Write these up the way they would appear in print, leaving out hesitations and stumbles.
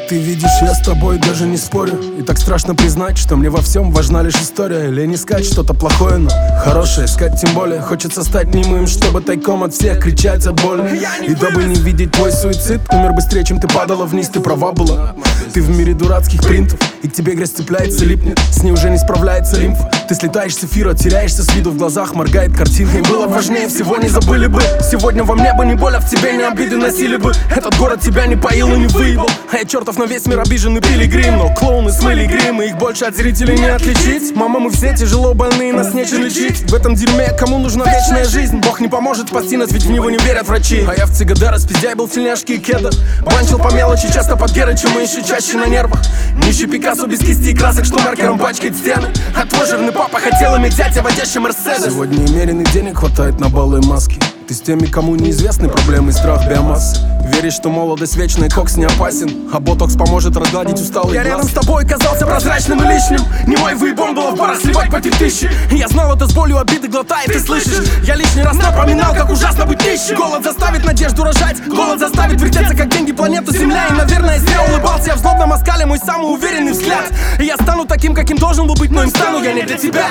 Ты видишь, я с тобой даже не спорю. И так страшно признать, что мне во всем важна лишь история. Лень искать что-то плохое, но хорошее искать тем более. Хочется стать немым, чтобы тайком от всех кричать от боли. И дабы не видеть твой суицид, умер быстрее, чем ты падала вниз. Ты права была, ты в мире дурацких принтов. И к тебе грязь цепляется, липнет, с ней уже не справляется лимфа. Ты слетаешь с эфира, теряешься с виду, в глазах моргает картинка. И было важнее всего, не забыли бы. Сегодня во мне бы ни боль, а в тебе не обиды носили бы. Этот город тебя не поил и не выебал. А я чертов на весь мир обиженный пилигрим. Но клоуны смыли грим, и их больше от зрителей не отличить. Мама, мы все тяжело больные, нас нечем лечить. В этом дерьме кому нужна вечная жизнь? Бог не поможет спасти нас, ведь в него не верят врачи. А я в ЦГД распиздяй был в тельняшке и кеда. Банчил по мелочи, часто под Герычем, и еще чаще на нервах. Нищий Пикассо без кисти и красок, что маркером пачкает стены. А твой жирный папа хотел иметь зятя, водящий Мерседес. Сегодня умеренных денег хватает на баллы и маски. Ты с теми, кому неизвестны проблемы и страх биомассы. Веришь, что молодость вечная, кокс не опасен, а ботокс поможет разгладить усталый глаз. Я рядом с тобой казался прозрачным и лишним. Не мой выебон было в барах сливать по 3000. И я знал это с болью, обиды глотает, ты слышишь? Я лишний раз напоминал, как ужасно быть нищим. Голод заставит надежду рожать, голод заставит вертеться, как деньги, планету Земля. И, наверное, зря улыбался я в злобном оскале, мой самый уверенный взгляд. И я стану таким, каким должен был быть, но им стану я не для тебя.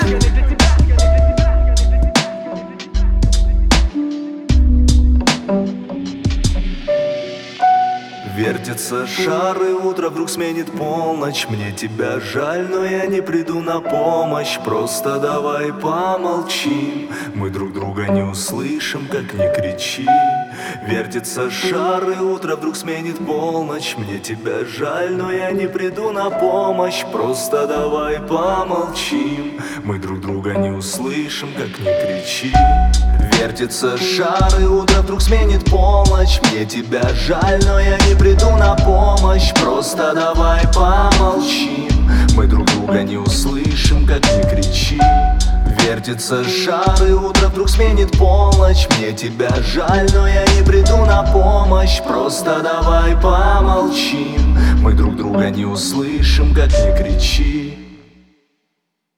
Вертятся шары, утро вдруг сменит полночь. Мне тебя жаль, но я не приду на помощь. Просто давай помолчим, мы друг друга не услышим, как не кричи. Вертятся шары, утро вдруг сменит полночь. Мне тебя жаль, но я не приду на помощь. Просто давай помолчим, мы друг друга не услышим, как не кричи. Вертятся шары, утро вдруг сменит полночь. Мне тебя жаль, но я не приду на помощь. Просто давай помолчим, мы друг друга не услышим, как не кричи. Вертятся шары, утро вдруг сменит полночь. Мне тебя жаль, но я не приду на помощь. Просто давай помолчим, мы друг друга не услышим, как не кричи.